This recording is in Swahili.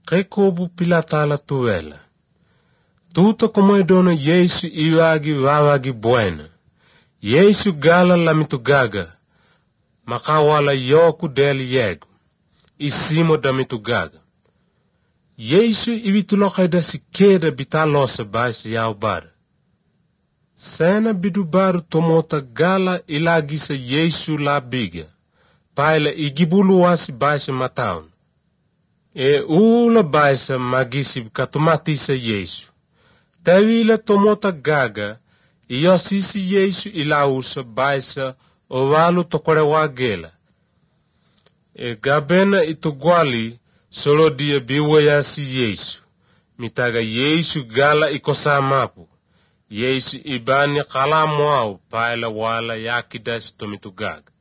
Kekobu pilatala tuela. Tuta como dona Yesu iwagi wawagi buena. Yesu gala la mitugaga. Makawala yoku del yego. Isimo da mitugaga. Yesu ibituloka da sikeda bitalosa baisi yao bara. Sena bidubaru tomota gala ilagisa Yesu la biga. Paila igibulu wasi baisi mataun. Ula baisa magisi katumatisa Yesu. Tawila tomota gaga. Iyo sisi Yesu ilausa baisa owalu tokore wagela. Gabena itugwali solo dia biwa ya si Yesu. Mitaga Yesu gala ikosa mapu. Yesu ibani kala mwao paila wala yakidas tomitugaga.